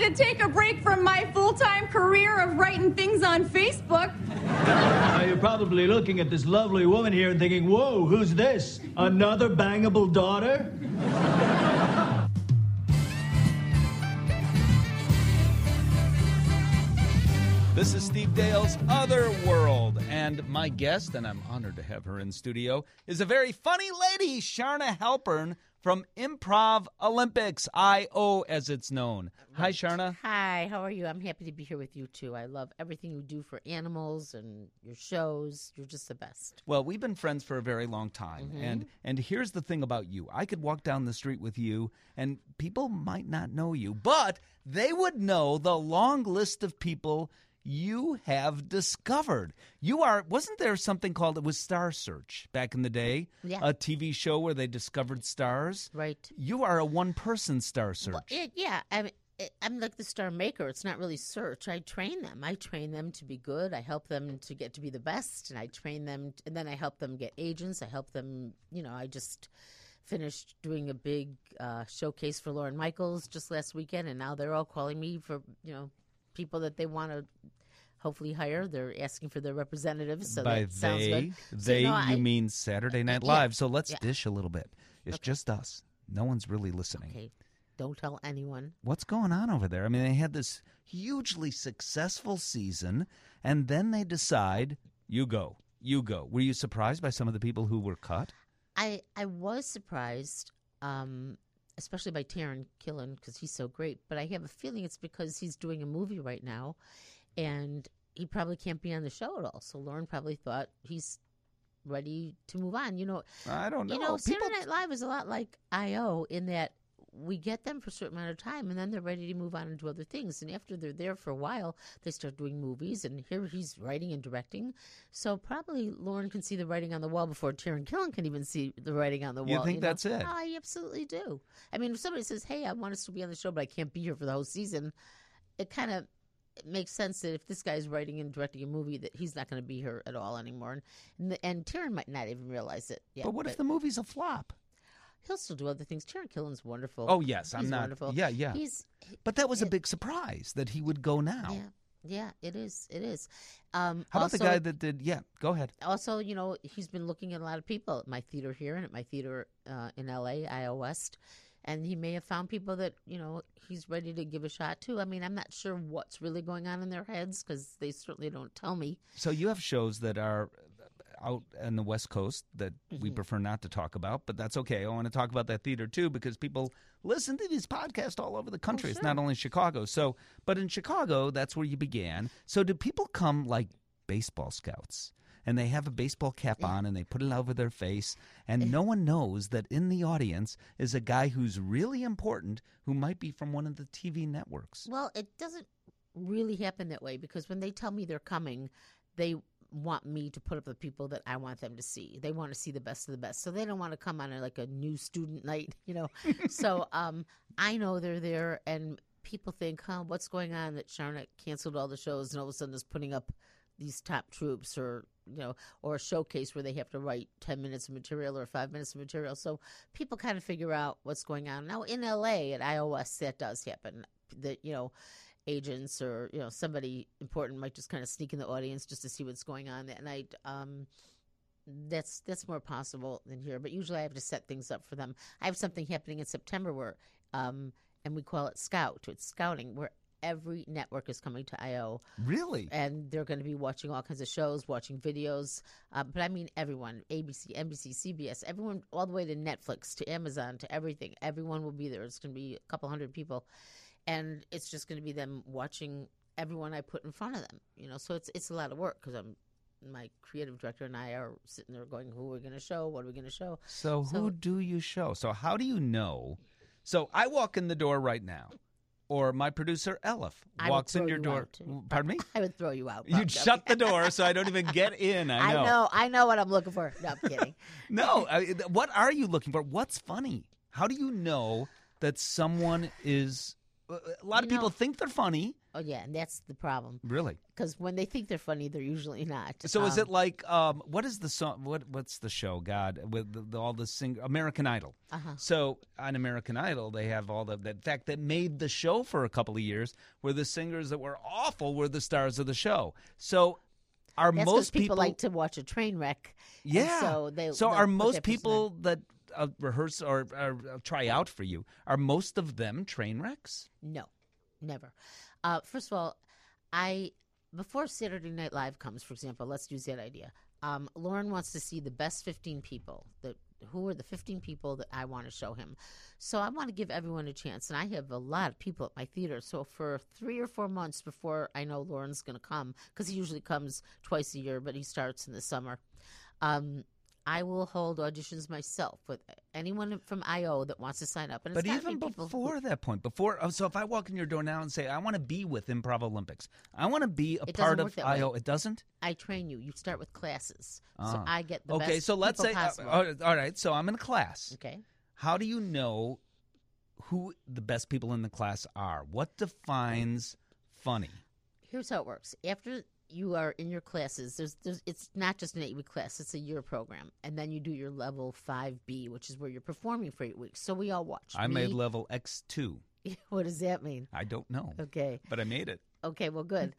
to take a break from my full-time career of writing things on Facebook. Now, you're probably looking at this lovely woman here and thinking, whoa, who's this? Another bangable daughter? This is Steve Dale's Other World, and my guest, and I'm honored to have her in studio, is a very funny lady, Sharna Halpern from Improv Olympics, I.O. as it's known. Hi, Sharna. Hi, how are you? I'm happy to be here with you, too. I love everything you do for animals and your shows. You're just the best. Well, we've been friends for a very long time, and here's the thing about you. I could walk down the street with you, and people might not know you, but they would know the long list of people you have discovered. Wasn't there something called, it was Star Search back in the day? Yeah. A TV show where they discovered stars? Right. You are a one-person Star Search. Well, I'm like the star maker. It's not really search. I train them. I train them to be good. I help them to get to be the best, and I train them, and then I help them get agents. I help them, I just finished doing a big showcase for Lorne Michaels just last weekend, and now they're all calling me for, people that they want to hopefully hire. They're asking for their representatives, so By that sounds good. You mean Saturday Night Live. So let's Yeah. dish a little bit. It's just us. No one's really listening. Okay, don't tell anyone. What's going on over there? I mean, they had this hugely successful season, and then they decide, you go. Were you surprised by some of the people who were cut? I was surprised, especially by Taran Killam, because he's so great. But I have a feeling it's because he's doing a movie right now, and he probably can't be on the show at all. So Lauren probably thought he's ready to move on. I don't know. Saturday Night Live is a lot like I.O. in that we get them for a certain amount of time, and then they're ready to move on and do other things. And after they're there for a while, they start doing movies, and here he's writing and directing. So probably Lauren can see the writing on the wall before Taran Killam can even see the writing on the wall. You think that's it? Oh, I absolutely do. I mean, if somebody says, hey, I want us to be on the show, but I can't be here for the whole season, it kind of makes sense that if this guy's writing and directing a movie that he's not going to be here at all anymore. And Taran might not even realize it yet. But what if the movie's a flop? He'll still do other things. Taran Killam's wonderful. Oh, yes. He's wonderful. Yeah. But that was a big surprise that he would go now. Yeah, it is. How about the guy that did? Yeah, go ahead. Also, he's been looking at a lot of people at my theater here and at my theater in L.A., I.O. West. And he may have found people that, he's ready to give a shot to. I mean, I'm not sure what's really going on in their heads because they certainly don't tell me. So you have shows that are out on the West Coast that we prefer not to talk about, but that's okay. I want to talk about that theater, too, because people listen to these podcasts all over the country. Oh, sure. It's not only Chicago. But in Chicago, that's where you began. So do people come like baseball scouts? And they have a baseball cap on, and they put it over their face, and no one knows that in the audience is a guy who's really important who might be from one of the TV networks. Well, it doesn't really happen that way because when they tell me they're coming, they want me to put up the people that I want them to see. They want to see the best of the best. So they don't want to come on like a new student night, So I know they're there, and people think, what's going on that Sharna canceled all the shows and all of a sudden is putting up these top troops or a showcase where they have to write 10 minutes of material or 5 minutes of material. So people kind of figure out what's going on. Now in LA at iOS, that does happen. That, agents or, somebody important might just kind of sneak in the audience just to see what's going on that night. That's more possible than here. But usually I have to set things up for them. I have something happening in September where, and we call it Scout. It's scouting where every network is coming to I.O. Really? And they're going to be watching all kinds of shows, watching videos. But I mean everyone, ABC, NBC, CBS, everyone, all the way to Netflix, to Amazon, to everything. Everyone will be there. It's going to be a couple hundred people. And it's just going to be them watching everyone I put in front of them. So it's a lot of work because my creative director and I are sitting there going, who are we going to show? What are we going to show? So who do you show? So how do you know? So I walk in the door right now. Or my producer, Elif, walks in your door. Pardon me? I would throw you out. You'd shut the door so I don't even get in. I know what I'm looking for. No, I'm kidding. No, what are you looking for? What's funny? How do you know that someone is – a lot of people think they're funny, Oh, yeah, and that's the problem. Really? Because when they think they're funny, they're usually not. So is it like what is the song? What's the show? God, with all the American Idol. So on American Idol, they have all the in fact that made the show for a couple of years, where the singers that were awful were the stars of the show. So are That's most people like to watch a train wreck? And Yeah. so So they'll are put most that person people that rehearse or try out for you, are most of them train wrecks? No, never. First of all, before Saturday Night Live comes, for example, let's use that idea. Lauren wants to see the best 15 people. Who are the 15 people that I want to show him? So I want to give everyone a chance. And I have a lot of people at my theater. So for 3 or 4 months before I know Lauren's going to come, because he usually comes twice a year, but he starts in the summer, I will hold auditions myself with anyone from IO that wants to sign up. And it's But gotta even be people before that point, so if I walk in your door now and say, I want to be with Improv Olympics, I want to be a It part doesn't of work that IO, way. it doesn't? I train you. You start with classes. So I get the Okay, best so let's people say, possible. all right, so I'm in a class. Okay. How do you know who the best people in the class are? What defines funny? Here's how it works. After you are in your classes, it's not just an 8-week class, it's a year program. And then you do your level 5B, which is where you're performing for 8 weeks. So we all watch. I made level X2. What does that mean? I don't know. Okay. But I made it. Okay, well, good.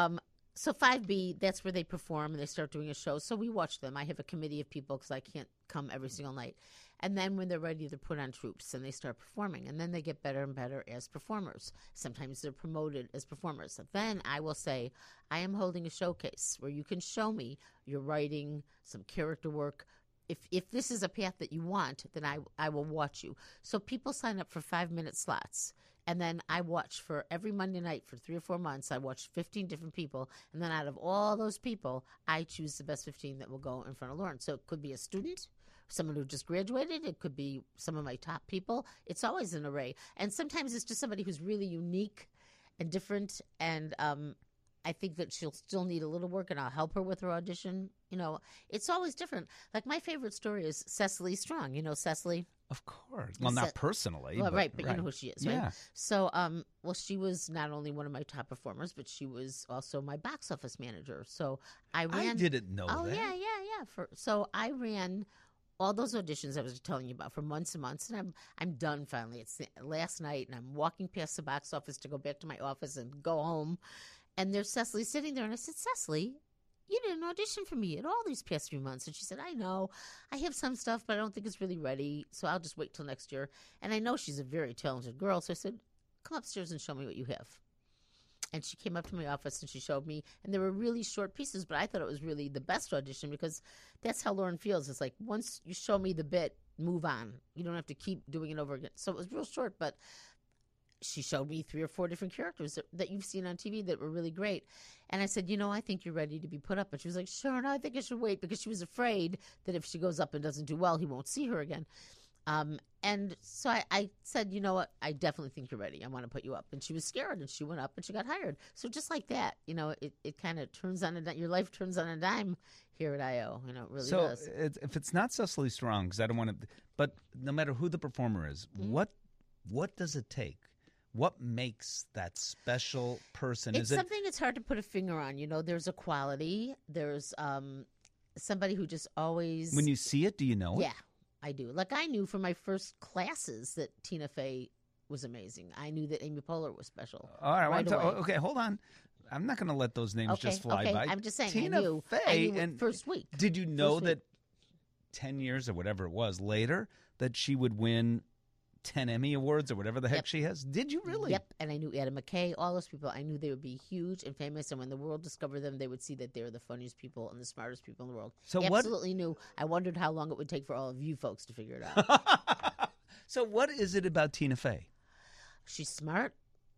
So 5B, that's where they perform and they start doing a show. So we watch them. I have a committee of people because I can't come every single night. And then when they're ready, they're put on troops and they start performing. And then they get better and better as performers. Sometimes they're promoted as performers. So then I will say, I am holding a showcase where you can show me your writing, some character work. If this is a path that you want, then I will watch you. So people sign up for 5-minute slots. And then I watch for every Monday night for 3 or 4 months. I watch 15 different people. And then out of all those people, I choose the best 15 that will go in front of Lauren. So it could be a student, someone who just graduated. It could be some of my top people. It's always an array. And sometimes it's just somebody who's really unique and different. And I think that she'll still need a little work, and I'll help her with her audition. You know, it's always different. Like my favorite story is Cecily Strong. You know Cecily? Of course. Well, not personally. Well, right, but you know who she is, right? Yeah. So, well, she was not only one of my top performers, but she was also my box office manager. So I ran. I didn't know that. Oh, yeah. So I ran all those auditions I was telling you about for months and months, and I'm done finally. It's last night, and I'm walking past the box office to go back to my office and go home, and there's Cecily sitting there, and I said, Cecily, you didn't audition for me at all these past few months. And she said, I know. I have some stuff, but I don't think it's really ready, so I'll just wait till next year. And I know she's a very talented girl, so I said, come upstairs and show me what you have. And she came up to my office and she showed me, and there were really short pieces, but I thought it was really the best audition because that's how Lauren feels. It's like once you show me the bit, move on. You don't have to keep doing it over again. So it was real short, but she showed me 3 or 4 different characters that you've seen on TV that were really great. And I said, I think you're ready to be put up. And she was like, sure, no, I think I should wait, because she was afraid that if she goes up and doesn't do well, he won't see her again. And so I said, you know what, I definitely think you're ready. I want to put you up. And she was scared, and she went up and she got hired. So just like that, it kind of turns on your life turns on a dime here at IO. It really does. So if it's not Cecily Strong, because I don't want to, but no matter who the performer is, what does it take? What makes that special person? It's something it's hard to put a finger on. There's a quality. There's somebody who just always. When you see it, do you know it? Yeah, I do. Like I knew from my first classes that Tina Fey was amazing. I knew that Amy Poehler was special. All right. away. Okay, hold on. I'm not going to let those names just fly by. I'm just saying. Tina Fey, I knew and first week. Did you know that 10 years or whatever it was later that she would win 10 Emmy Awards or whatever the heck she has? Did you really? Yep. And I knew Adam McKay, all those people. I knew they would be huge and famous. And when the world discovered them, they would see that they're the funniest people and the smartest people in the world. So absolutely knew. I wondered how long it would take for all of you folks to figure it out. So what is it about Tina Fey? She's smart.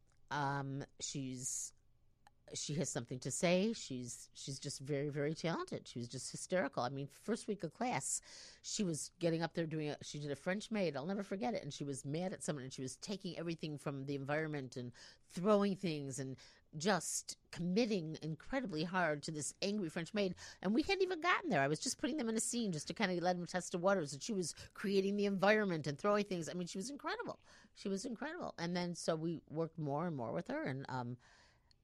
She has something to say. She's just very, very talented. She was just hysterical. I mean, first week of class, she was getting up there she did a French maid. I'll never forget it. And she was mad at someone, and she was taking everything from the environment and throwing things and just committing incredibly hard to this angry French maid. And we hadn't even gotten there. I was just putting them in a scene just to kind of let them test the waters. And she was creating the environment and throwing things. I mean, she was incredible. And then so we worked more and more with her, and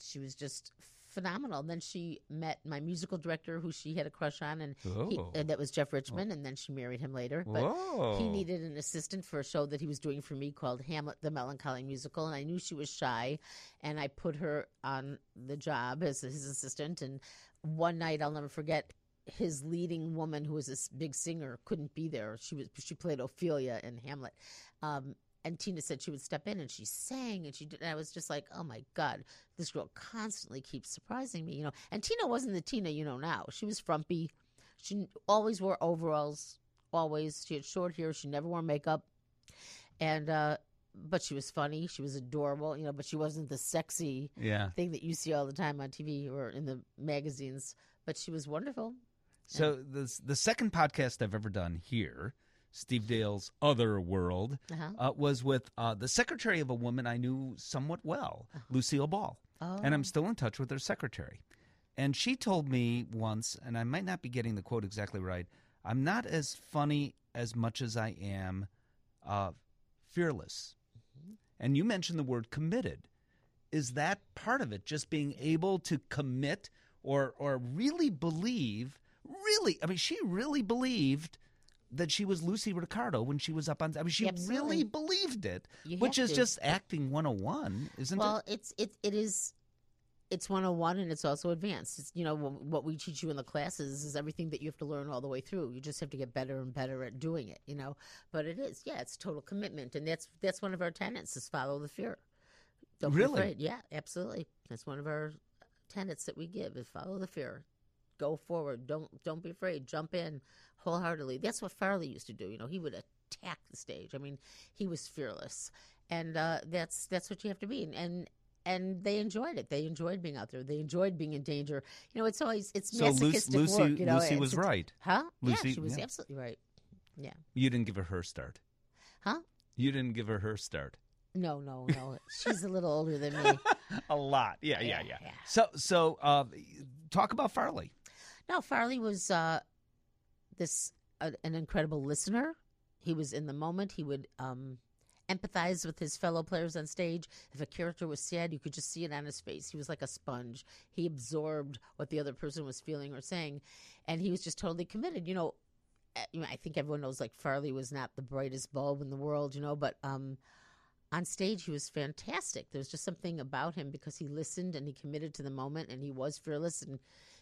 she was just phenomenal. And then she met my musical director, who she had a crush on, and that was Jeff Richmond. And then she married him later. But he needed an assistant for a show that he was doing for me called Hamlet, the Melancholy Musical. And I knew she was shy, and I put her on the job as his assistant. And one night, I'll never forget, his leading woman, who was this big singer, couldn't be there. She played Ophelia in Hamlet. And Tina said she would step in, and she sang, and she did. And I was just like, oh my God, this girl constantly keeps surprising me, And Tina wasn't the Tina you know now. She was frumpy. She always wore overalls. Always. She had short hair. She never wore makeup. And but she was funny. She was adorable, But she wasn't the sexy thing that you see all the time on TV or in the magazines. But she was wonderful. So the second podcast I've ever done here, Steve Dale's Other World, was with the secretary of a woman I knew somewhat well, Lucille Ball. Oh. And I'm still in touch with her secretary. And she told me once, and I might not be getting the quote exactly right, I'm not as funny as much as I am fearless. Mm-hmm. And you mentioned the word committed. Is that part of it, just being able to commit or really believe, she really believed that she was Lucy Ricardo when she was up on. She really believed it, which is just acting 101, isn't it? Well, it's 101, and it's also advanced. It's, what we teach you in the classes is everything that you have to learn all the way through. You just have to get better and better at doing it, But it is, it's total commitment, and that's one of our tenets is follow the fear. Don't be afraid. Yeah, absolutely. That's one of our tenets that we give is follow the fear. Go forward. Don't be afraid. Jump in wholeheartedly. That's what Farley used to do. He would attack the stage. He was fearless, and that's what you have to be. And they enjoyed it. They enjoyed being out there. They enjoyed being in danger. It's masochistic work. Lucy was right. Huh? Lucy, yeah, she was absolutely right. Yeah. You didn't give her start. Huh? You didn't give her start. No. She's a little older than me. A lot. Yeah. So talk about Farley. No, Farley was an incredible listener. He was in the moment. He would empathize with his fellow players on stage. If a character was sad, you could just see it on his face. He was like a sponge. He absorbed what the other person was feeling or saying, and he was just totally committed. I think everyone knows Farley was not the brightest bulb in the world, but on stage, he was fantastic. There was just something about him because he listened and he committed to the moment, and he was fearless, and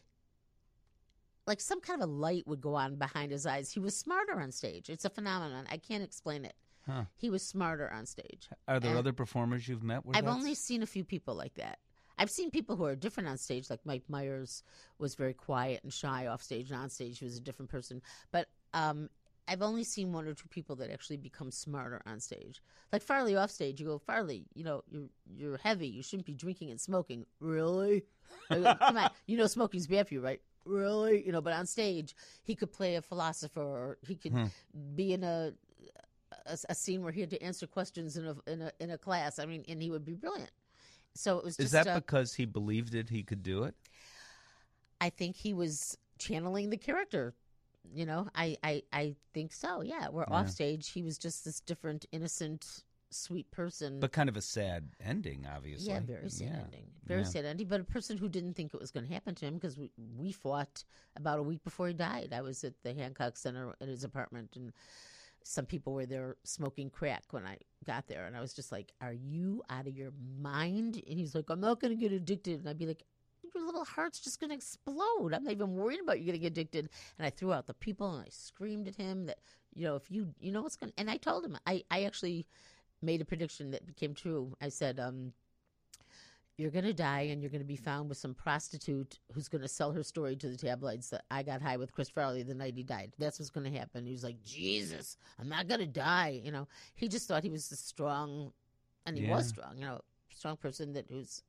some kind of a light would go on behind his eyes. He was smarter on stage. It's a phenomenon. I can't explain it. Huh. He was smarter on stage. Are there other performers you've met with I've only seen a few people like that. I've seen people who are different on stage, like Mike Myers was very quiet and shy off stage, and on stage he was a different person. But I've only seen one or two people that actually become smarter on stage. Like Farley off stage, you go, Farley, you're heavy. You shouldn't be drinking and smoking. Really? Go, come on. Smoking's bad for you, right? Really? But on stage, he could play a philosopher, or he could be in a scene where he had to answer questions in a class. And he would be brilliant. So it was just. Is that because he believed he could do it? I think he was channeling the character. I think so. Yeah, off stage, he was just this different, innocent, sweet person. But kind of a sad ending, obviously. Yeah, very sad ending. Very sad ending. But a person who didn't think it was going to happen to him, because we fought about a week before he died. I was at the Hancock Center in his apartment, and some people were there smoking crack when I got there. And I was just like, are you out of your mind? And he's like, I'm not going to get addicted. And I'd be like, your little heart's just going to explode. I'm not even worried about you getting addicted. And I threw out the people, and I screamed at him that, if you know what's going to... And I told him, I actually made a prediction that became true. I said, you're going to die, and you're going to be found with some prostitute who's going to sell her story to the tabloids that I got high with Chris Farley the night he died. That's what's going to happen. He was like, Jesus, I'm not going to die. He just thought he was a strong, and he was strong, strong person who's,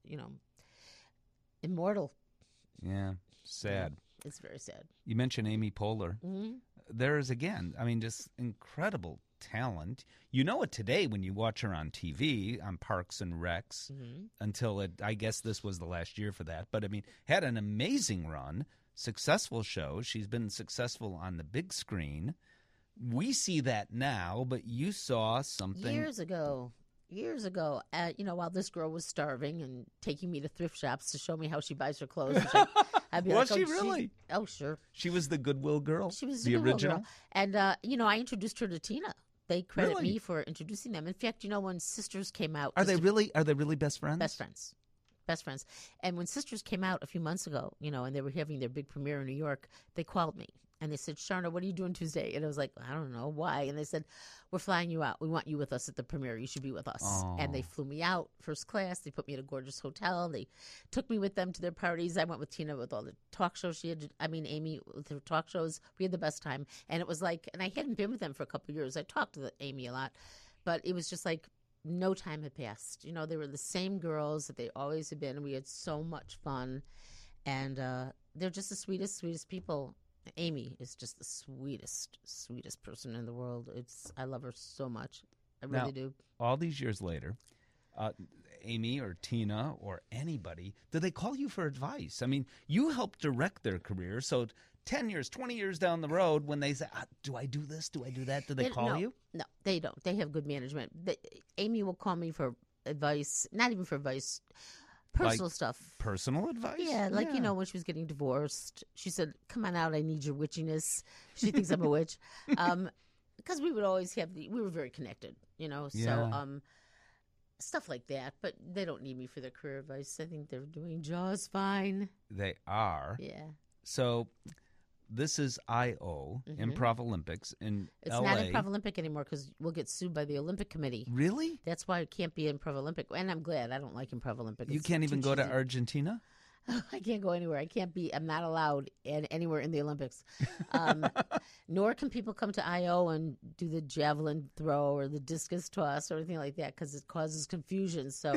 immortal. Yeah, sad. Yeah, it's very sad. You mentioned Amy Poehler. Mm-hmm. There is, again, just incredible talent. You know it today when you watch her on TV, on Parks and Recs, until I guess this was the last year for that. But, had an amazing run, successful show. She's been successful on the big screen. We see that now, but you saw something. Years ago. years ago, while this girl was starving and taking me to thrift shops to show me how she buys her clothes. I'd be Was like, she really? Oh, sure. She was the Goodwill girl? She was the Goodwill original? girl. And, I introduced her to Tina. They credit Really? me for introducing them. In fact, when Sisters came out. Are they really best friends? Best friends. Best friends. And when Sisters came out a few months ago, and they were having their big premiere in New York, they called me. And they said, Sharna, what are you doing Tuesday? And I was like, I don't know. Why? And they said, we're flying you out. We want you with us at the premiere. You should be with us. Oh. And they flew me out first class. They put me in a gorgeous hotel. They took me with them to their parties. I went with Tina with all the talk shows she had. Amy with her talk shows. We had the best time. And it was like, and I hadn't been with them for a couple of years. I talked to Amy a lot. But it was just like no time had passed. They were the same girls that they always had been. We had so much fun. And they're just the sweetest people. Amy is just the sweetest person in the world. I love her so much. I really do. All these years later, Amy or Tina or anybody, do they call you for advice? I mean, you helped direct their career. So 10 years, 20 years down the road, when they say, do I do this? Do I do that? Do they call you? No, they don't. They have good management. Amy will call me for advice, not even for advice. Personal stuff. Personal advice? Yeah, when she was getting divorced, she said, come on out, I need your witchiness. She thinks I'm a witch. Because we would always we were very connected, so stuff like that. But they don't need me for their career advice. I think they're doing just fine. They are. Yeah. So this is I.O., Improv Olympics in It's L.A. not Improv Olympic anymore because we'll get sued by the Olympic Committee. Really? That's why it can't be Improv Olympic. And I'm glad. I don't like Improv Olympic. You can't even go to Argentina? I can't go anywhere. I'm not allowed anywhere in the Olympics. Nor can people come to I.O. and do the javelin throw or the discus toss or anything like that because it causes confusion. So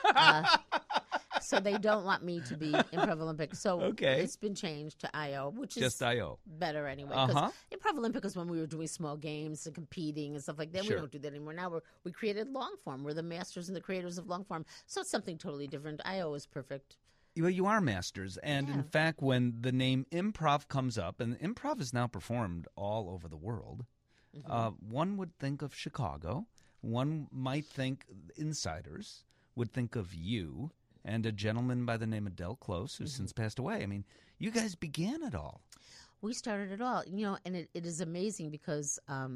so they don't want me to be Improv Olympic. So it's been changed to I.O., which is just I.O. better anyway. Because Improv Olympic is when we were doing small games and competing and stuff like that. Sure. We don't do that anymore. Now we created long form. We're the masters and the creators of long form. So it's something totally different. I.O. is perfect. Well, you are masters. And in fact, when the name improv comes up, and improv is now performed all over the world, one would think of Chicago. One might think insiders would think of you and a gentleman by the name of Del Close, who's since passed away. I mean, you guys began it all. We started it all, and it is amazing because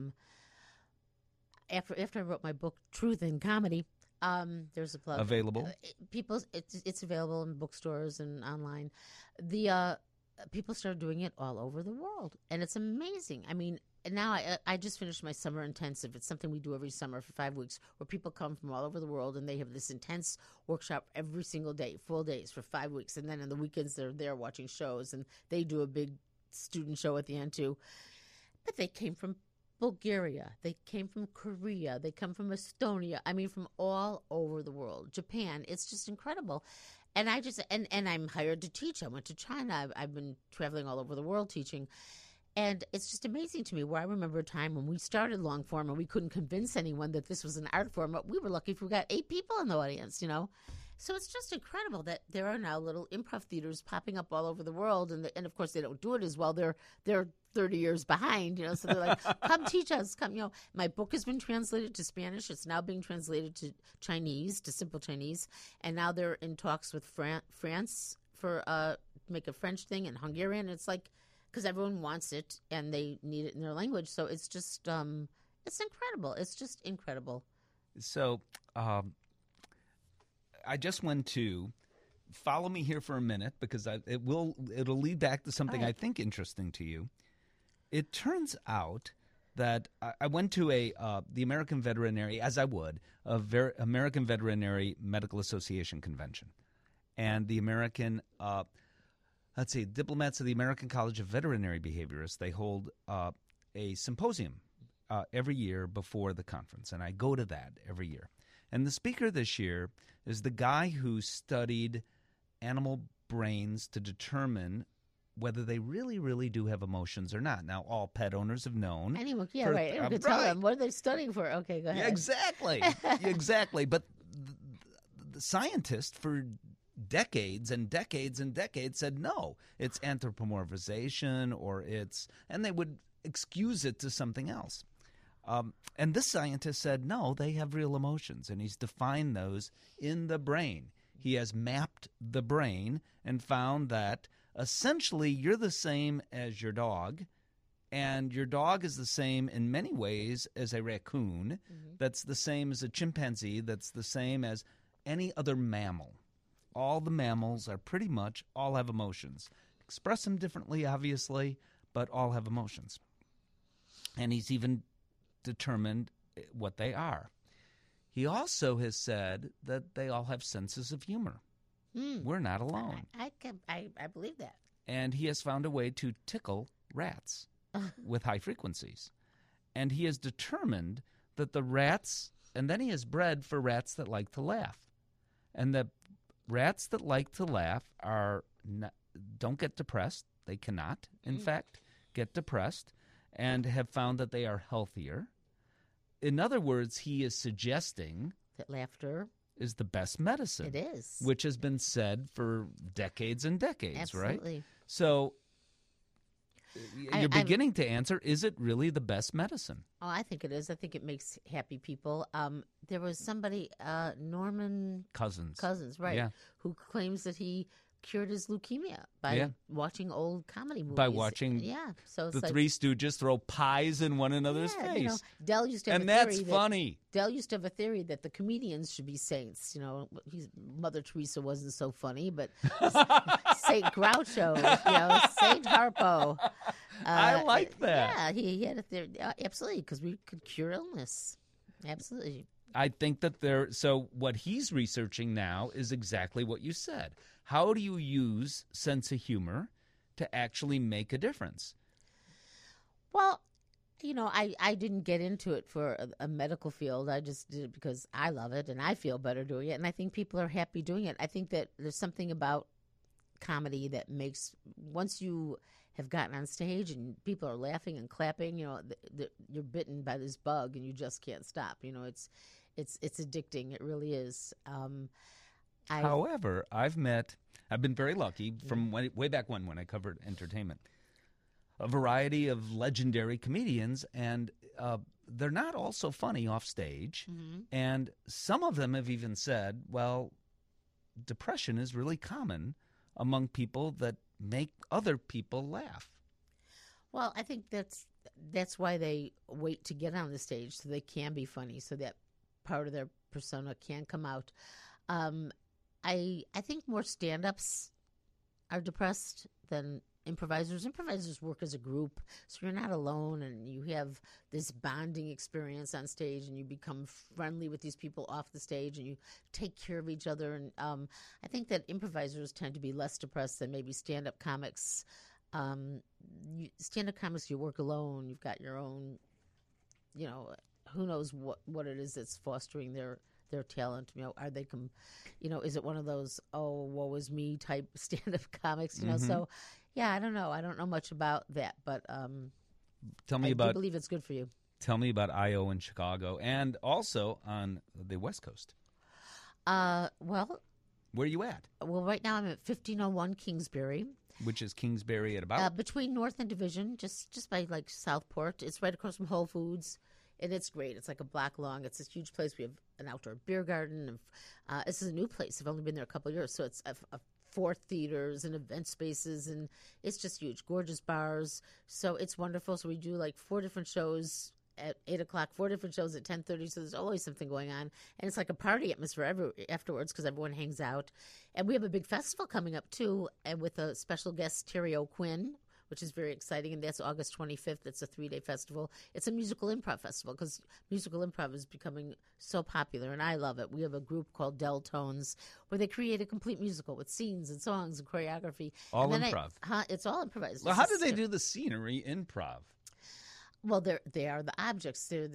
after I wrote my book, Truth in Comedy, there's a plug. Available? It's available in bookstores and online. The people started doing it all over the world, and it's amazing. I mean, now I just finished my summer intensive. It's something we do every summer for 5 weeks, where people come from all over the world, and they have this intense workshop every single day, full days for 5 weeks, and then on the weekends they're there watching shows, and they do a big student show at the end too. But they came from Bulgaria, they came from Korea, they come from Estonia, I mean from all over the world. Japan, it's just incredible. And I just and I'm hired to teach. I went to China. I've been traveling all over the world teaching. And it's just amazing to me where I remember a time when we started long form and we couldn't convince anyone that this was an art form, but we were lucky if we got 8 people in the audience, So it's just incredible that there are now little improv theaters popping up all over the world, and of course they don't do it as well. They're 30 years behind, So they're like, "Come teach us, come." My book has been translated to Spanish. It's now being translated to Chinese, to Simple Chinese, and now they're in talks with France for make a French thing and Hungarian. It's like because everyone wants it and they need it in their language, so it's just it's incredible. It's just incredible. So. I just went to follow me here for a minute because it'll lead back to something I think interesting to you. It turns out that I went to the American Veterinary, as I would, American Veterinary Medical Association convention, and the American diplomats of the American College of Veterinary Behaviorists. They hold a symposium every year before the conference, and I go to that every year. And the speaker this year is the guy who studied animal brains to determine whether they really, really do have emotions or not. Now, all pet owners have known. Anyone could tell them. What are they studying for? Okay, go ahead. Yeah, exactly. Exactly. But the scientists for decades and decades and decades said, no, it's anthropomorphization and they would excuse it to something else. And this scientist said, no, they have real emotions, and he's defined those in the brain. He has mapped the brain and found that essentially you're the same as your dog, and your dog is the same in many ways as a raccoon, that's the same as a chimpanzee, that's the same as any other mammal. All the mammals are pretty much all have emotions. Express them differently, obviously, but all have emotions. And he's even determined what they are. He also has said that they all have senses of humor. We're not alone. I believe that. And he has found a way to tickle rats with high frequencies. And he has determined that the rats, and then he has bred for rats that like to laugh. And the rats that like to laugh don't get depressed. They cannot, in fact, get depressed, and have found that they are healthier. In other words, he is suggesting that laughter is the best medicine. It is. Which has been said for decades and decades, Absolutely. right? So you're beginning to answer, is it really the best medicine? Oh, I think it is. I think it makes happy people. There was somebody, Norman Cousins, right, Yeah. who claims that he cured his leukemia by watching old comedy movies. By watching so it's the like, Three Stooges throw pies in one another's face. You know, Del used to have and a that's theory funny. Del used to have a theory that the comedians should be saints. You know, Mother Teresa wasn't so funny, but Saint Groucho, Saint Harpo. I like that. Yeah, he had a theory. Absolutely, because we could cure illness. Absolutely. I think that so what he's researching now is exactly what you said. How do you use sense of humor to actually make a difference? Well, I didn't get into it for a medical field. I just did it because I love it and I feel better doing it. And I think people are happy doing it. I think that there's something about comedy that makes, once you have gotten on stage and people are laughing and clapping, you're bitten by this bug and you just can't stop. It's addicting. It really is. However, I've been very lucky from way back when I covered entertainment, a variety of legendary comedians, and they're not all so funny off stage. And some of them have even said, well, depression is really common among people that make other people laugh. Well, I think that's why they wait to get on the stage so they can be funny, so that part of their persona can come out. I think more stand-ups are depressed than improvisers. Improvisers work as a group, so you're not alone, and you have this bonding experience on stage, and you become friendly with these people off the stage, and you take care of each other. And I think that improvisers tend to be less depressed than maybe stand-up comics. Stand-up comics, you work alone. You've got your own, who knows what it is that's fostering their talent. Are they is it one of those woe is me type stand-up comics? So yeah, I don't know. I don't know much about that, but I do believe it's good for you. Tell me about I.O. in Chicago and also on the West Coast. Well, where are you at? Well, right now I'm at 1501 Kingsbury. Which is Kingsbury at about? Between North and Division, just by like Southport. It's right across from Whole Foods. And it's great. It's like a block long. It's this huge place. We have an outdoor beer garden. This is a new place. I've only been there a couple of years. So it's 4 theaters and event spaces. And it's just huge. Gorgeous bars. So it's wonderful. So we do like 4 different shows at 8 o'clock, 4 different shows at 10:30. So there's always something going on. And it's like a party atmosphere afterwards because everyone hangs out. And we have a big festival coming up too, and with a special guest, Terry O'Quinn, which is very exciting, and that's August 25th. It's a 3-day festival. It's a musical improv festival because musical improv is becoming so popular, and I love it. We have a group called Del Tones where they create a complete musical with scenes and songs and choreography. All improv. It's all improvised. Well, how do they do the scenery improv? Well, they are the objects. They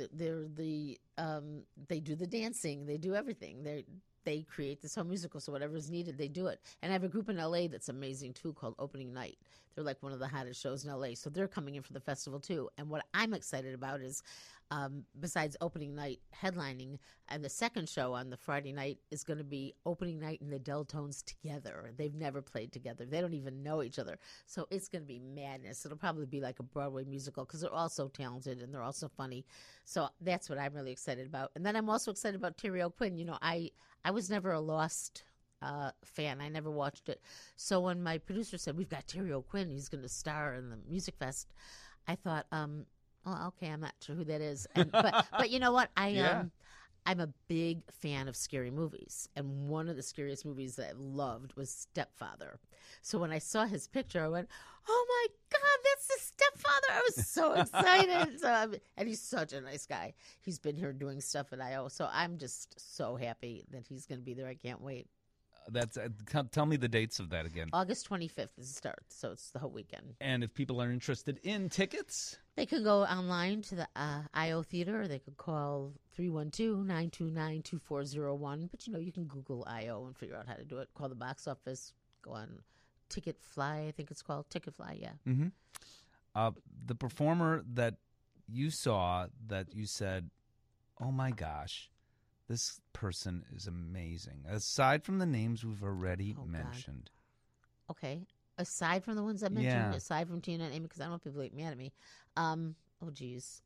do the dancing. They do everything. They create this whole musical, so whatever is needed, they do it. And I have a group in L.A. that's amazing, too, called Opening Night. They're like one of the hottest shows in L.A., so they're coming in for the festival, too. And what I'm excited about is besides opening night headlining. And the second show on the Friday night is going to be opening night and the Deltones together. They've never played together. They don't even know each other. So it's going to be madness. It'll probably be like a Broadway musical because they're all so talented and they're all so funny. So that's what I'm really excited about. And then I'm also excited about Terry O'Quinn. You know, I was never a Lost fan. I never watched it. So when my producer said, we've got Terry O'Quinn, he's going to star in the Music Fest, I thought, oh, okay, I'm not sure who that is. But you know what? I'm a big fan of scary movies. And one of the scariest movies that I loved was Stepfather. So when I saw his picture, I went, oh, my God, that's the Stepfather. I was so excited. And he's such a nice guy. He's been here doing stuff at I.O. So I'm just so happy that he's going to be there. I can't wait. That's tell me the dates of that again. August 25th is the start, so it's the whole weekend. And if people are interested in tickets, they can go online to the I.O. Theater, or they could call 312-929-2401. But, you know, you can Google I.O. and figure out how to do it. Call the box office. Go on Ticketfly, I think it's called. Ticketfly, yeah. Mm-hmm. The performer that you saw that you said, oh, my gosh, this person is amazing. Aside from the names we've already mentioned. God. Okay. Aside from the ones I mentioned, aside from Tina and Amy, because I don't want people to get mad at me. Oh, geez.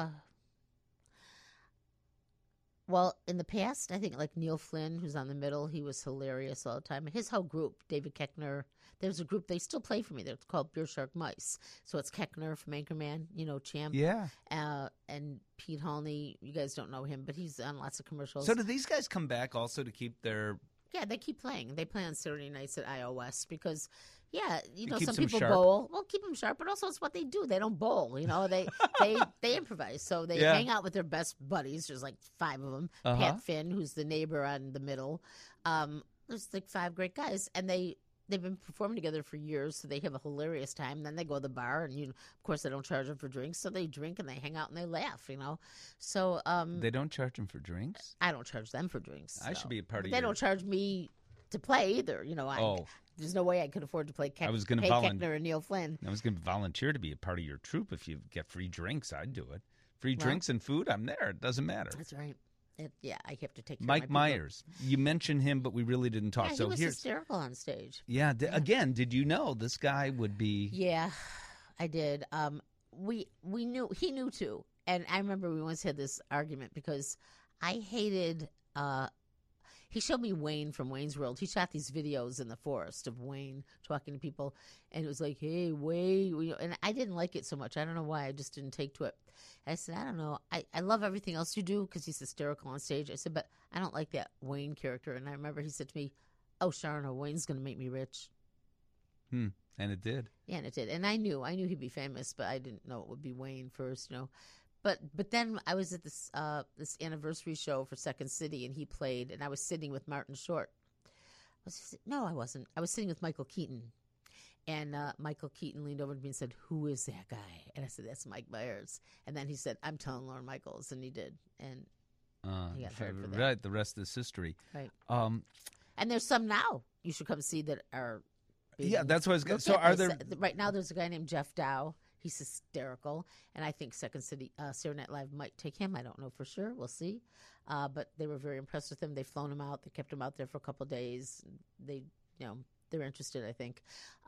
Well, in the past, I think like Neil Flynn, who's on the middle, he was hilarious all the time. His whole group, David Koechner, there's a group, they still play for me. They're called Beer Shark Mice. So it's Koechner from Anchorman, you know, Champ. Yeah. And Pete Holney, you guys don't know him, but he's on lots of commercials. So do these guys come back also to keep their... Yeah, they keep playing. They play on Saturday nights at iOS because, yeah, you know, keeps some them people sharp. bowl. Well, keep them sharp, but also it's what they do. They don't bowl, you know. They improvise. So they hang out with their best buddies. There's like 5 of them. Pat Finn, who's the neighbor on the middle. There's like 5 great guys, and they've been performing together for years, so they have a hilarious time. Then they go to the bar, and of course, they don't charge them for drinks, so they drink and they hang out and they laugh, you know. So they don't charge them for drinks? I don't charge them for drinks. I should be a part of They don't charge me to play either, you know. There's no way I could afford to play Koechner and Neil Flynn. I was going to volunteer to be a part of your troupe. If you get free drinks, I'd do it. Free drinks and food, I'm there. It doesn't matter. That's right. I have to take care Mike of my people. Myers. You mentioned him, but we really didn't talk. Yeah, he was hysterical on stage. Yeah. Again, did you know this guy would be? Yeah, I did. We knew he knew too, and I remember we once had this argument because I hated. He showed me Wayne from Wayne's World. He shot these videos in the forest of Wayne talking to people, and it was like, "Hey, Wayne," and I didn't like it so much. I don't know why. I just didn't take to it. I said, I don't know. I love everything else you do because he's hysterical on stage. I said, but I don't like that Wayne character. And I remember he said to me, oh, Sharna, Wayne's going to make me rich. And it did. Yeah, and it did. And I knew he'd be famous, but I didn't know it would be Wayne first, you know. But then I was at this anniversary show for Second City, and he played, and I was sitting with Martin Short. No, I wasn't. I was sitting with Michael Keaton. And Michael Keaton leaned over to me and said, who is that guy? And I said, that's Mike Myers. And then he said, I'm telling Lorne Michaels. And he did. And he got hired for that. Right. The rest is history. Right. And there's some now you should come see that are Yeah, that's what I was going to say. So are there... Right now there's a guy named Jeff Dow. He's hysterical. And I think Second City, Saturday Night Live might take him. I don't know for sure. We'll see. But they were very impressed with him. They've flown him out. They kept him out there for a couple of days. They're interested, I think.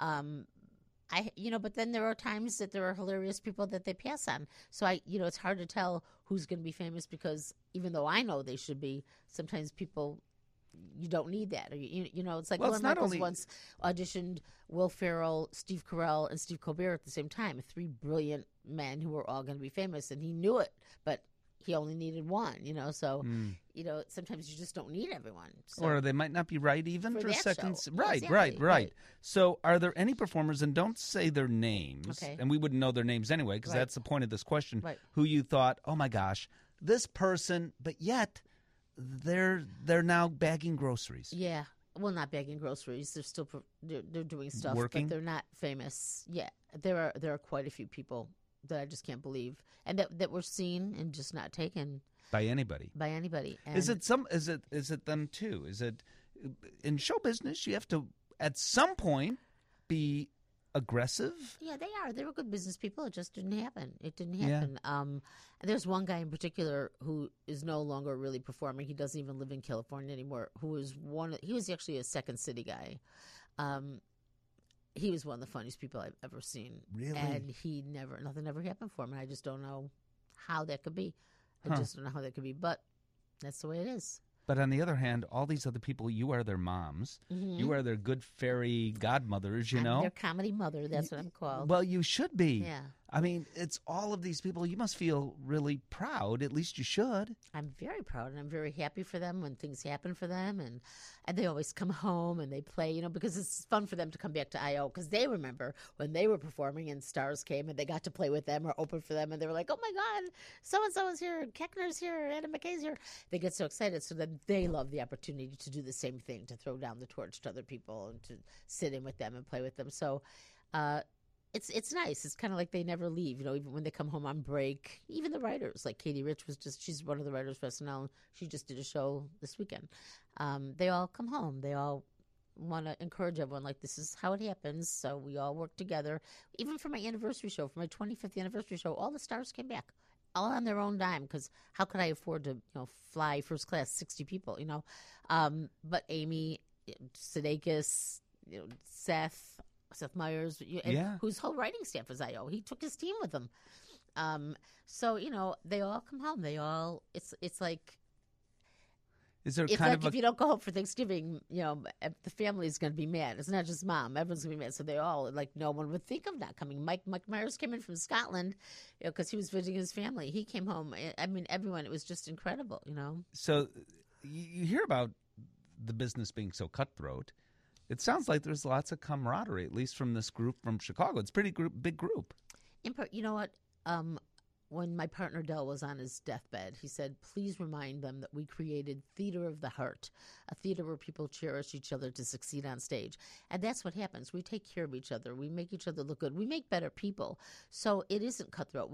But then there are times that there are hilarious people that they pass on. So it's hard to tell who's going to be famous because even though I know they should be, sometimes people, you don't need that. Or, it's like Lorne Michaels once auditioned Will Ferrell, Steve Carell, and Steve Colbert at the same time, 3 brilliant men who were all going to be famous, and he knew it, but he only needed one, so, sometimes you just don't need everyone. So. Or they might not be right even for a second. Show. Right, exactly. right. So are there any performers, and don't say their names, and we wouldn't know their names anyway, because that's the point of this question, who you thought, oh my gosh, this person, but yet they're now bagging groceries. Yeah. Well, not bagging groceries. They're still they're doing stuff, working? But they're not famous. Yeah. There are quite a few people that I just can't believe, and that were seen and just not taken by anybody. And is it them too? Is it in show business? You have to at some point be aggressive? Yeah, they are. They were good business people. It just didn't happen. It didn't Yeah. happen. There's one guy in particular who is no longer really performing. He doesn't even live in California anymore. He was actually a Second City guy. He was one of the funniest people I've ever seen. Really? And nothing ever happened for him. And I just don't know how that could be. Huh. I just don't know how that could be. But that's the way it is. But on the other hand, all these other people, you are their moms. Mm-hmm. You are their good fairy godmothers, you I'm know? their comedy mother. That's what I'm called. Well, you should be. Yeah. I mean, it's all of these people. You must feel really proud. At least you should. I'm very proud and I'm very happy for them when things happen for them. And they always come home and they play, you know, because it's fun for them to come back to I.O. because they remember when they were performing and stars came and they got to play with them or open for them. And they were like, oh, my God, so-and-so is here. Keckner's here. Adam McKay's here. They get so excited. So then they love the opportunity to do the same thing, to throw down the torch to other people and to sit in with them and play with them. So, it's nice. It's kind of like they never leave, you know, even when they come home on break. Even the writers, like Katie Rich she's one of the writers for SNL. She just did a show this weekend. They all come home. They all want to encourage everyone, like, this is how it happens. So we all work together. Even for my anniversary show, for my 25th anniversary show, all the stars came back, all on their own dime, because how could I afford to, you know, fly first class 60 people, you know? But Amy Sudeikis, you know, Seth Meyers, whose whole writing staff was I.O. He took his team with him. So, you know, they all come home. They all, it's like, Is there it's kind like of if you don't go home for Thanksgiving, you know, the family's going to be mad. It's not just mom. Everyone's going to be mad. So they all, like, no one would think of not coming. Mike Myers came in from Scotland, you know, because he was visiting his family. He came home. I mean, everyone, it was just incredible, you know. So you hear about the business being so cutthroat. It sounds like there's lots of camaraderie, at least from this group from Chicago. It's a pretty big group. You know what? When my partner Del was on his deathbed, he said, please remind them that we created Theater of the Heart, a theater where people cherish each other to succeed on stage. And that's what happens. We take care of each other. We make each other look good. We make better people. So it isn't cutthroat.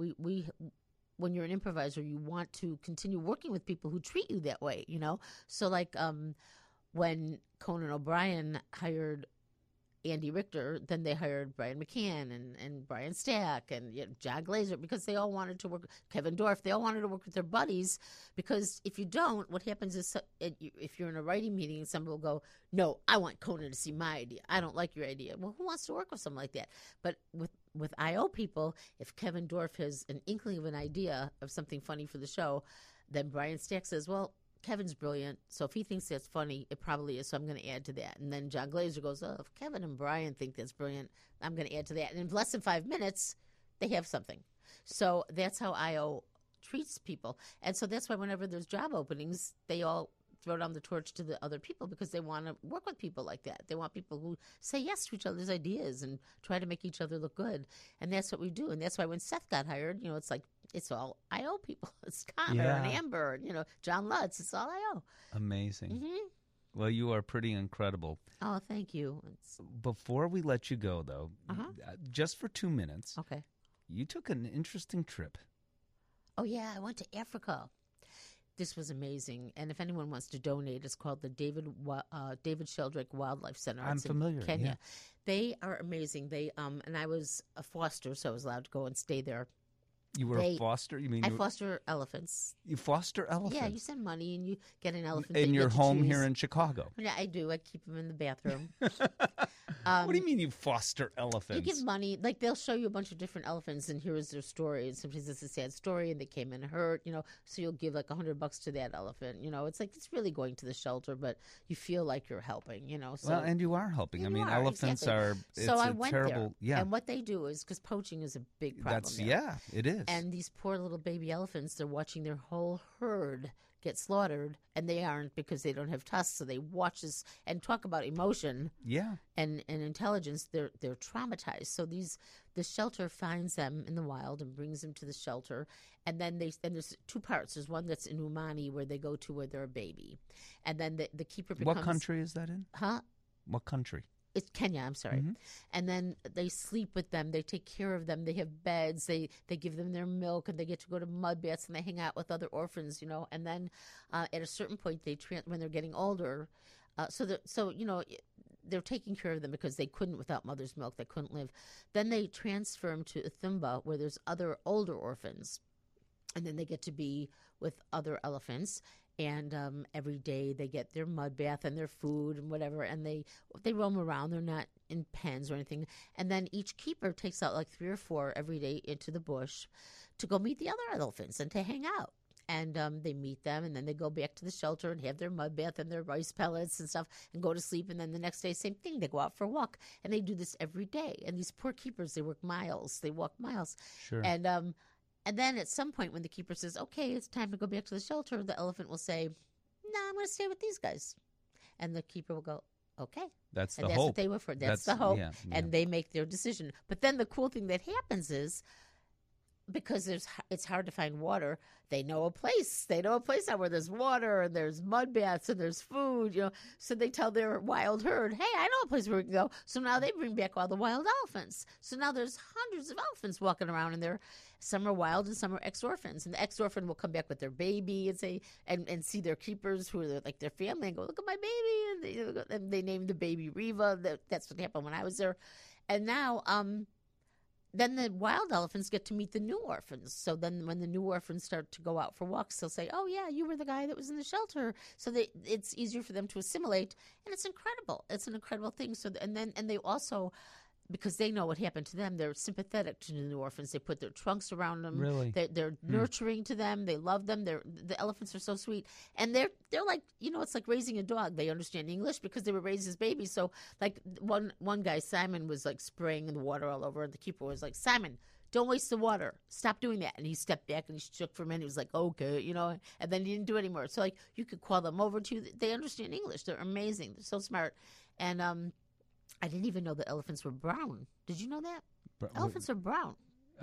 When you're an improviser, you want to continue working with people who treat you that way, you know? So like when Conan O'Brien hired Andy Richter, then they hired Brian McCann and Brian Stack and John Glazer, because they all wanted to work, Kevin Dorff, they all wanted to work with their buddies, because if you don't, what happens is if you're in a writing meeting and somebody will go, no, I want Conan to see my idea. I don't like your idea. Well, who wants to work with someone like that? But with I.O. people, if Kevin Dorff has an inkling of an idea of something funny for the show, then Brian Stack says, well, Kevin's brilliant, so if he thinks that's funny, it probably is, so I'm going to add to that. And then John Glazer goes, oh, if Kevin and Brian think that's brilliant, I'm going to add to that. And in less than 5 minutes, they have something. So that's how I.O. treats people. And so that's why whenever there's job openings, they all throw down the torch to the other people, because they want to work with people like that. They want people who say yes to each other's ideas and try to make each other look good. And that's what we do. And that's why when Seth got hired, you know, it's like, it's all I.O. people. It's Connor and Amber, and, you know, John Lutz. It's all I.O. Amazing. Mm-hmm. Well, you are pretty incredible. Oh, thank you. Before we let you go, though, just for 2 minutes, Okay. you took an interesting trip. Oh, yeah, I went to Africa. This was amazing. And if anyone wants to donate, it's called the David Sheldrick Wildlife Center. I'm It's familiar, in Kenya. yeah. They are amazing. They and I was a foster, so I was allowed to go and stay there. You were a foster? You mean I foster elephants. you foster elephants? Yeah, you send money and you get an elephant. in your home choose. here in Chicago. Yeah, I do. I keep them in the bathroom. What do you mean you foster elephants? You give money, like they'll show you a bunch of different elephants, and here is their story. And sometimes it's a sad story, and they came in hurt, you know. So you'll give like $100 to that elephant, you know. It's like it's really going to the shelter, but you feel like you're helping, you know. So well, and you are helping. I mean, elephants exactly. are. It's so I a went terrible. there, Yeah, and what they do is because poaching is a big problem. that's there. it is. And these poor little baby elephants, they're watching their whole herd get slaughtered, and they aren't, because they don't have tusks. So they watch this and talk about emotion yeah, and intelligence. They're traumatized. So the shelter finds them in the wild and brings them to the shelter. And then there's two parts. There's one that's in Umani, where they go to where they're a baby, and then the keeper becomes. What country is that in? Huh? What country? It's Kenya, I'm sorry. Mm-hmm. And then they sleep with them. They take care of them. They have beds. They give them their milk, and they get to go to mud baths, and they hang out with other orphans, you know. And then at a certain point, when they're getting older, so you know, they're taking care of them because they couldn't without mother's milk. They couldn't live. Then they transfer them to Uthumba, where there's other older orphans. And then they get to be with other elephants. And every day they get their mud bath and their food and whatever. And they roam around. They're not in pens or anything. And then each keeper takes out like 3 or 4 every day into the bush to go meet the other elephants and to hang out. And they meet them, and then they go back to the shelter and have their mud bath and their rice pellets and stuff and go to sleep. And then the next day, same thing. They go out for a walk. And they do this every day. And these poor keepers, they work miles. They walk miles. Sure. And then at some point when the keeper says, okay, it's time to go back to the shelter, the elephant will say, no, I'm going to stay with these guys. And the keeper will go, okay. That's the and that's hope. what they went for. That's the hope. Yeah. And they make their decision. But then the cool thing that happens is, because it's hard to find water, they know a place. They know a place out where there's water and there's mud baths and there's food, So they tell their wild herd, hey, I know a place where we can go. So now they bring back all the wild elephants. So now there's hundreds of elephants walking around, and some are wild and some are ex-orphans. And the ex-orphan will come back with their baby and say and see their keepers who are like their family and go, look at my baby. And they named the baby Riva. That's what happened when I was there. And now then the wild elephants get to meet the new orphans. So then when the new orphans start to go out for walks, they'll say, oh, yeah, you were the guy that was in the shelter. So it's easier for them to assimilate. And it's incredible. It's an incredible thing. So and they also, because they know what happened to them, they're sympathetic to the new orphans. They put their trunks around them. Really? They're nurturing to them. They love them. The elephants are so sweet. And they're like, it's like raising a dog. They understand English because they were raised as babies. So like one guy, Simon, was like spraying the water all over. And the keeper was like, Simon, don't waste the water. Stop doing that. And he stepped back and he shook for a minute. He was like, okay, and then he didn't do it anymore. So like you could call them over to you. They understand English. They're amazing. They're so smart. And I didn't even know that elephants were brown. Did you know that? Elephants are brown.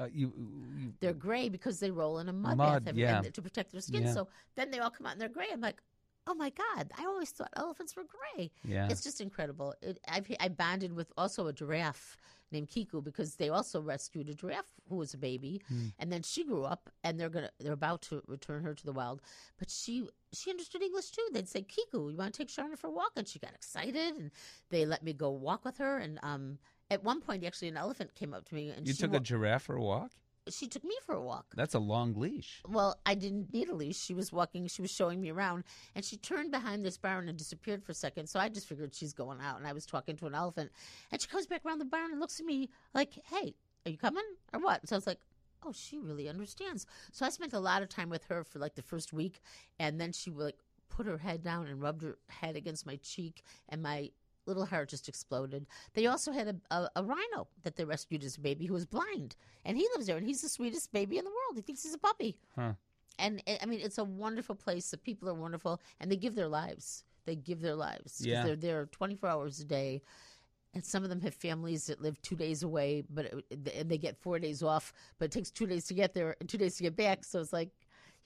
They're gray because they roll in a mud bath and to protect their skin. Yeah. So then they all come out and they're gray. I'm like, oh my God, I always thought elephants were gray. Yeah. It's just incredible. I bonded with also a giraffe named Kiku because they also rescued a giraffe who was a baby, and then she grew up and they're about to return her to the wild. But she understood English too. They'd say, Kiku, you want to take Sharna for a walk? And she got excited, and they let me go walk with her. And at one point, actually, an elephant came up to me and you took a giraffe for a walk? She took me for a walk. That's a long leash. Well, I didn't need a leash. She was walking. She was showing me around. And she turned behind this barn and disappeared for a second. So I just figured she's going out. And I was talking to an elephant. And she comes back around the barn and looks at me like, hey, are you coming or what? So I was like, oh, she really understands. So I spent a lot of time with her for like the first week. And then she would like put her head down and rubbed her head against my cheek. And my little heart just exploded. They also had a rhino that they rescued as a baby who was blind. And he lives there, and he's the sweetest baby in the world. He thinks he's a puppy. Huh. And, I mean, it's a wonderful place. The people are wonderful, and they give their lives. They give their lives. 'Cause Yeah. they're there 24 hours a day. And some of them have families that live 2 days away, and they get 4 days off, but it takes 2 days to get there and 2 days to get back. So it's like,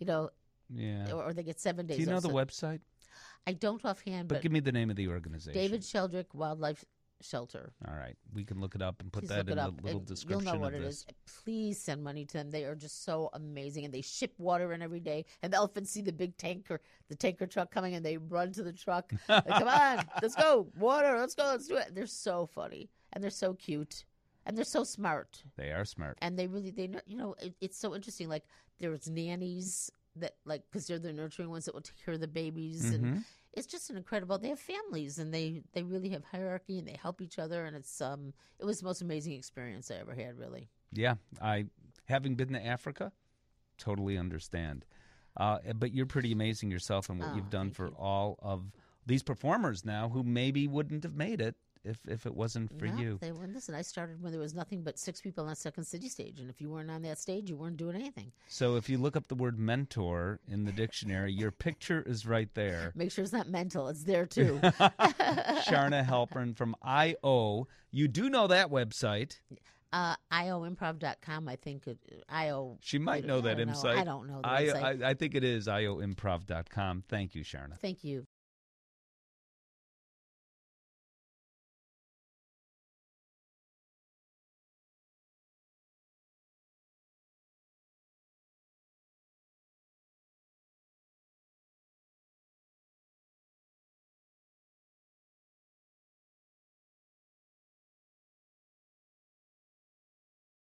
Yeah. or they get 7 days Do you know off. the website? I don't offhand, But but give me the name of the organization. David Sheldrick Wildlife Shelter. All right. We can look it up and put Please that look in it the up. little and description you'll know what of it this. is. Please send money to them. They are just so amazing, and they ship water in every day. And the elephants see the big tanker truck coming, and they run to the truck. Like, come on, let's go, water, let's go, let's do it. They're so funny, and they're so cute, and they're so smart. They are smart. And it's so interesting. Like there's nannies that because they're the nurturing ones that will take care of the babies, and it's just an incredible. They have families, and they really have hierarchy, and they help each other, and it was the most amazing experience I ever had. Really. Yeah, having been to Africa, totally understand. But you're pretty amazing yourself and what you've done for all of these performers now who maybe wouldn't have made it if it wasn't for you. They wouldn't. Listen, I started when there was nothing but 6 people on Second City stage, and if you weren't on that stage, you weren't doing anything. So if you look up the word mentor in the dictionary, your picture is right there. Make sure it's not mental. It's there, too. Sharna Halpern from I.O. You do know that website. IOimprov.com, I think. She might know that website. I don't know the website. I think it is IOimprov.com. Thank you, Sharna. Thank you.